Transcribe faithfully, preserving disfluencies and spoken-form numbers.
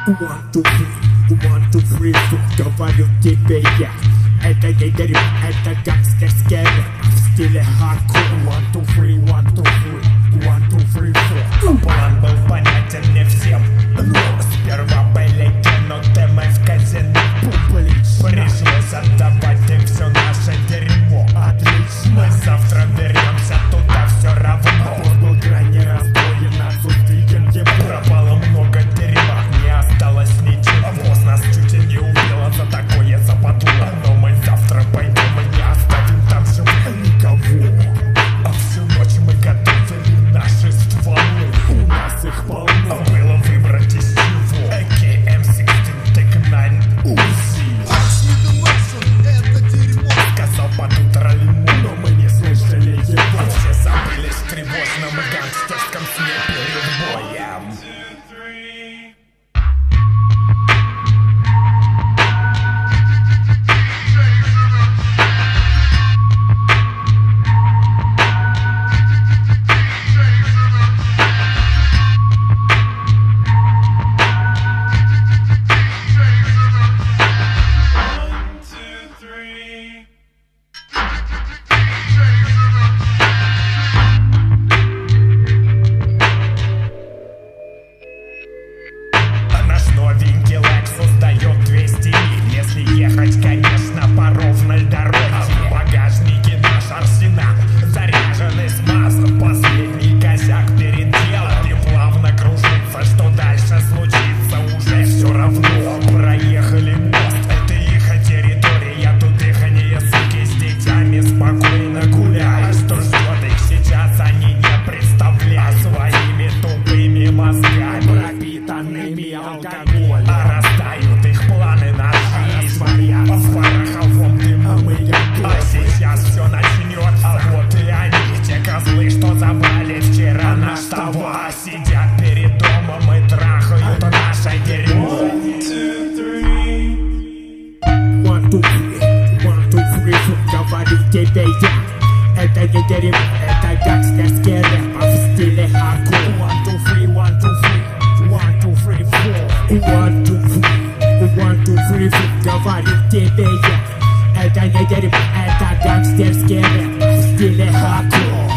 One, two, three, one, two, three, four. Говорю тебе я, это не дерьмо, это гангстерский рэп в стиле хардкор. One, two, three, one, two, three, one, two, three, four. План был понятен не всем, но сперва были кинуты мы в казино. Пришлось отдавать им все наше дерьмо. Отлично. Мы завтра вернемся туда все равно. Босс был крайне расстроен, отсутствием его. Пропало много дерьма, не осталось ничего. Босс нас чуть и не убила за такое западло. Но мы завтра пойдем и не оставим там живых никого. А всю ночь мы готовили наши стволы. У нас их полно. Было выбрать из чего. эй кей эм шестнадцать, Тек девять, Узи. Сказал под утро лимон, Но мы не слышали его. все забылись в тревожном и гангстерском сне перед боем. Новенький Lexus дает двести миль, если ехать, конечно, по ровной дороге. В багажнике наш арсенал заряжен и смазан. Последний косяк перед делом и плавно кружится. Что дальше случится, уже все равно. Проехали мост, это их территория. Тут их не суки с детьми спокойно гуляют. Что ждет их сейчас, они не представляют. Своими тупыми мозгами, Пропитанными алкоголем. а растают их планы на жизнь. В пороховом дыму. А мы А сейчас все начнется. А вот и они, те козлы, что забрали вчера наш товар. Сидят перед домом и трахают наше дерьмо. One, two, three, one, two, three, four. Говорю тебе я, это не дерьмо, это гангстерский рэп в стиле хардкор. One, two, three, one, two, three, one, two, three, four. One, two, three, one, two, three, four. Говорю тебе я, это не дерьмо, это гангстерский рэп в стиле хардкор.